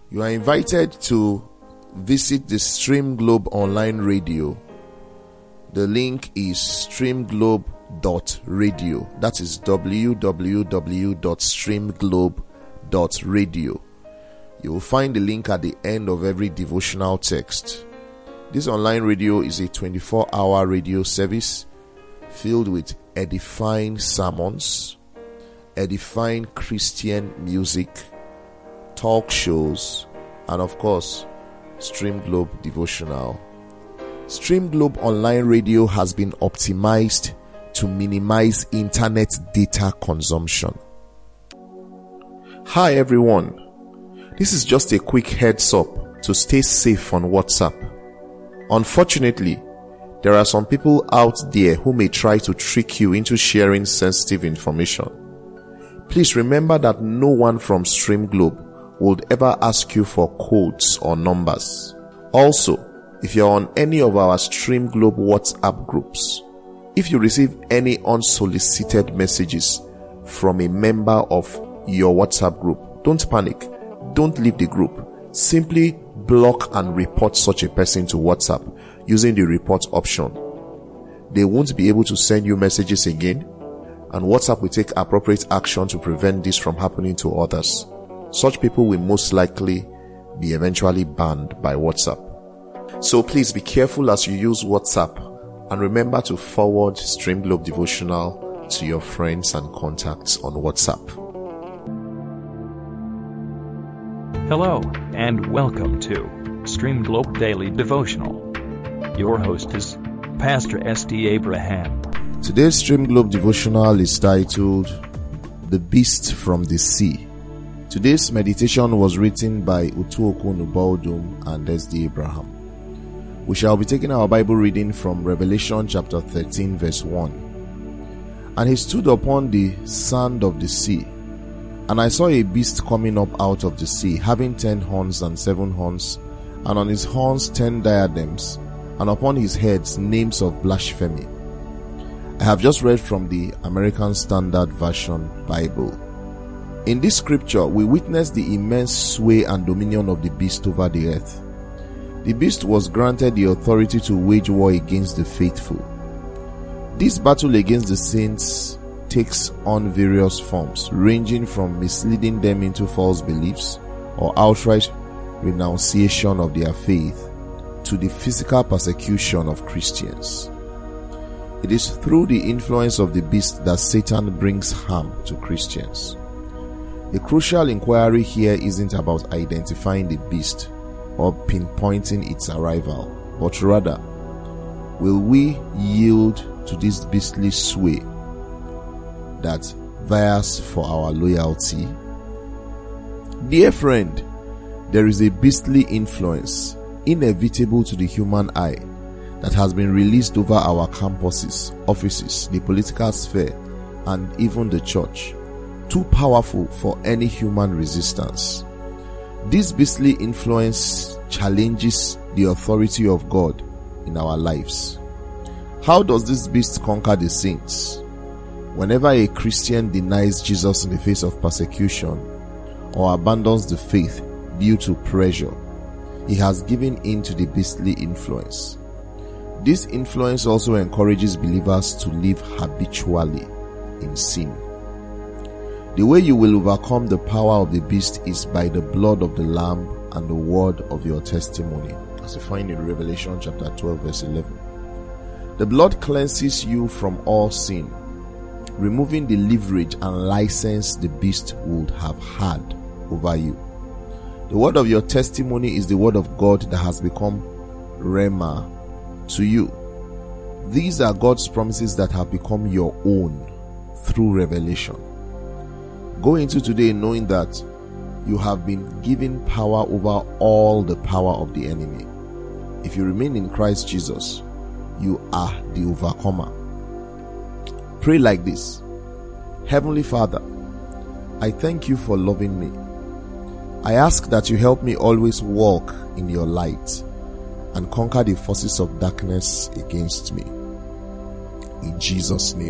You are invited to visit the Stream Globe online radio. The link is streamglobe.radio. That is www.streamglobe.radio. You will find the link at the end of every devotional text. This online radio is a 24-hour radio service filled with edifying sermons, edifying Christian music, talk shows, and of course, Stream Globe devotional. Stream Globe online radio has been optimized to minimize internet data consumption. Hi everyone, this is just a quick heads up to stay safe on WhatsApp. Unfortunately, there are some people out there who may try to trick you into sharing sensitive information. Please remember that no one from Stream Globe would ever ask you for codes or numbers. Also, if you're on any of our Stream Globe WhatsApp groups, if you receive any unsolicited messages from a member of your WhatsApp group, don't panic. Don't leave the group. Simply block and report such a person to WhatsApp using the report option. They won't be able to send you messages again, and WhatsApp will take appropriate action to prevent this from happening to others. Such people will most likely be eventually banned by WhatsApp. So please be careful as you use WhatsApp, and remember to forward Stream Globe devotional to your friends and contacts on WhatsApp. Hello, and welcome to Stream Globe Daily Devotional. Your host is Pastor S.D. Abraham. Today's Stream Globe devotional is titled The Beast from the Sea. Today's meditation was written by Utuoko Nubaldum and S.D. Abraham. We shall be taking our Bible reading from Revelation chapter 13 verse 1. And he stood upon the sand of the sea, and I saw a beast coming up out of the sea, having 10 horns and 7 horns, and on his horns 10 diadems, and upon his heads names of blasphemy. I have just read from the American Standard Version Bible. In this scripture, we witness the immense sway and dominion of the beast over the earth. The beast was granted the authority to wage war against the faithful. This battle against the saints takes on various forms, ranging from misleading them into false beliefs or outright renunciation of their faith to the physical persecution of Christians. It is through the influence of the beast that Satan brings harm to Christians. The crucial inquiry here isn't about identifying the beast or pinpointing its arrival, but rather, will we yield to this beastly sway that vies for our loyalty? Dear friend, there is a beastly influence, inevitable to the human eye, that has been released over our campuses, offices, the political sphere, and even the church. Too powerful for any human resistance. This beastly influence challenges the authority of God in our lives. How does this beast conquer the saints? Whenever a Christian denies Jesus in the face of persecution or abandons the faith due to pressure, he has given in to the beastly influence. This influence also encourages believers to live habitually in sin. The way you will overcome the power of the beast is by the blood of the Lamb and the word of your testimony, as you find in Revelation chapter 12 verse 11. The blood cleanses you from all sin, removing the leverage and license the beast would have had over you. The word of your testimony is the word of God that has become Rhema to you. These are God's promises that have become your own through revelation. Go into today knowing that you have been given power over all the power of the enemy. If you remain in Christ Jesus, you are the overcomer. Pray like this: Heavenly Father, I thank you for loving me. I ask that you help me always walk in your light and conquer the forces of darkness against me. In Jesus' name,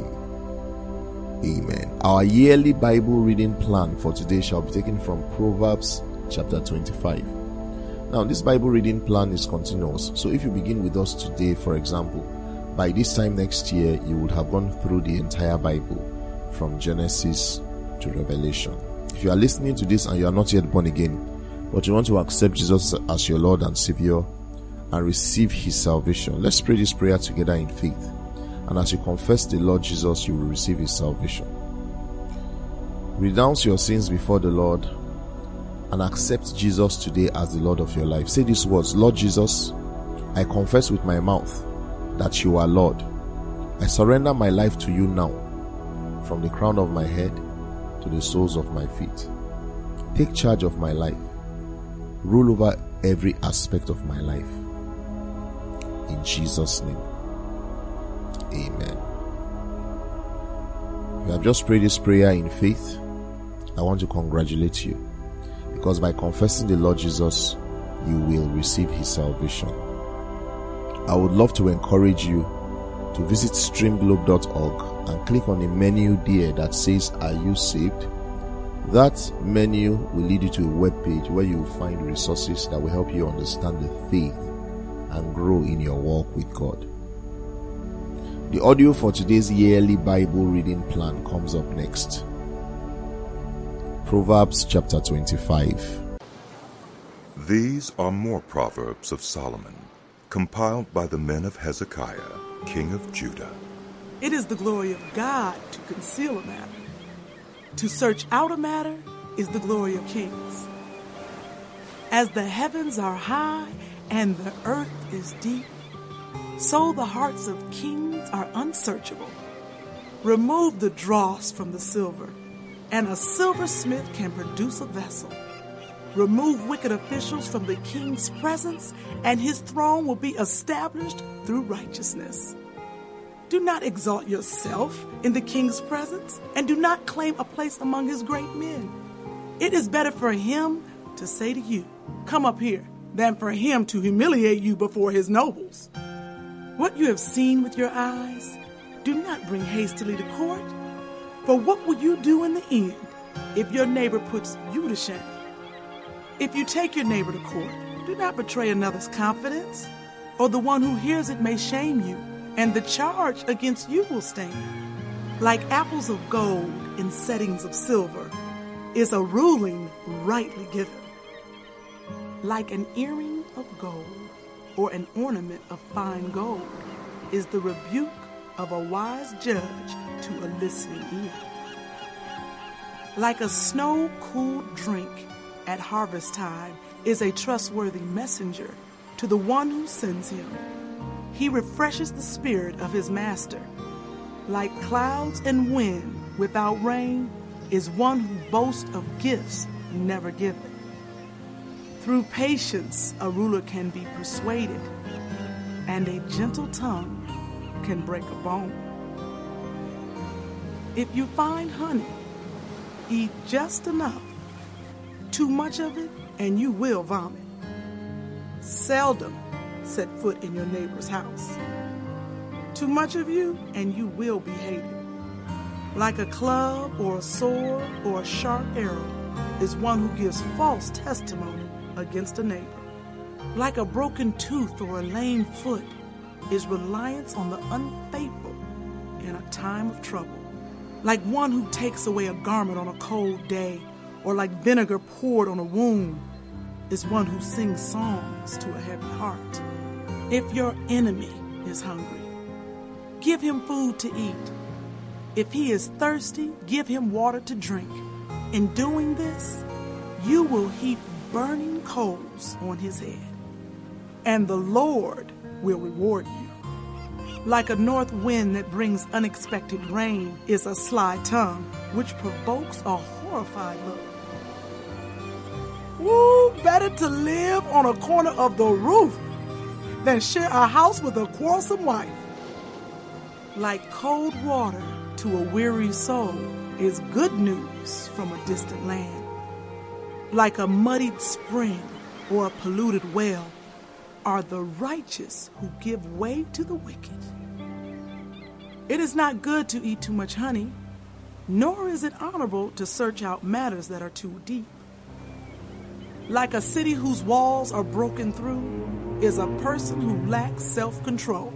amen. Our yearly Bible reading plan for today shall be taken from Proverbs chapter 25. Now, this Bible reading plan is continuous. So if you begin with us today, for example, by this time next year, you would have gone through the entire Bible from Genesis to Revelation. If you are listening to this and you are not yet born again, but you want to accept Jesus as your Lord and Savior and receive His salvation, let's pray this prayer together in faith. And as you confess the Lord Jesus, you will receive His salvation. Renounce your sins before the Lord and accept Jesus today as the Lord of your life. Say these words: Lord Jesus, I confess with my mouth that you are Lord. I surrender my life to you now, from the crown of my head to the soles of my feet. Take charge of my life. Rule over every aspect of my life. In Jesus' name, amen. If you have just prayed this prayer in faith, I want to congratulate you, because by confessing the Lord Jesus, you will receive His salvation. I would love to encourage you to visit streamglobe.org and click on the menu there that says, Are you saved? That menu will lead you to a web page where you will find resources that will help you understand the faith and grow in your walk with God. The audio for today's yearly Bible reading plan comes up next. Proverbs chapter 25. These are more Proverbs of Solomon, compiled by the men of Hezekiah, king of Judah. It is the glory of God to conceal a matter. To search out a matter is the glory of kings. As the heavens are high and the earth is deep, so the hearts of kings are unsearchable. Remove the dross from the silver, and a silversmith can produce a vessel. Remove wicked officials from the king's presence, and his throne will be established through righteousness. Do not exalt yourself in the king's presence, and do not claim a place among his great men. It is better for him to say to you, Come up here, than for him to humiliate you before his nobles. What you have seen with your eyes, do not bring hastily to court. For what will you do in the end if your neighbor puts you to shame? If you take your neighbor to court, do not betray another's confidence, or the one who hears it may shame you, and the charge against you will stand. Like apples of gold in settings of silver is a ruling rightly given. Like an earring of gold or an ornament of fine gold is the rebuke of a wise judge to a listening ear. Like a snow-cooled drink at harvest time is a trustworthy messenger to the one who sends him. He refreshes the spirit of his master. Like clouds and wind without rain is one who boasts of gifts never given. Through patience, a ruler can be persuaded, and a gentle tongue can break a bone. If you find honey, eat just enough. Too much of it, and you will vomit. Seldom set foot in your neighbor's house. Too much of you, and you will be hated. Like a club or a sword or a sharp arrow is one who gives false testimony against a neighbor. Like a broken tooth or a lame foot is reliance on the unfaithful in a time of trouble. Like one who takes away a garment on a cold day, or like vinegar poured on a wound, is one who sings songs to a heavy heart. If your enemy is hungry, give him food to eat. If he is thirsty, give him water to drink. In doing this, you will heap burning coals on his head, and the Lord will reward you. Like a north wind that brings unexpected rain is a sly tongue, which provokes a horrified look. Woo, better to live on a corner of the roof than share a house with a quarrelsome wife. Like cold water to a weary soul is good news from a distant land. Like a muddied spring or a polluted well are the righteous who give way to the wicked. It is not good to eat too much honey, nor is it honorable to search out matters that are too deep. like a city whose walls are broken through, is a person who lacks self-control.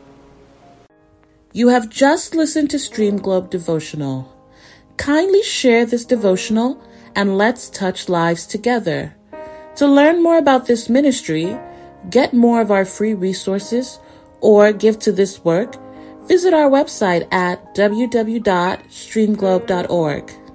You have just listened to Stream Globe Devotional. Kindly share this devotional and let's touch lives together. To learn more about this ministry, get more of our free resources, or give to this work, visit our website at www.streamglobe.org.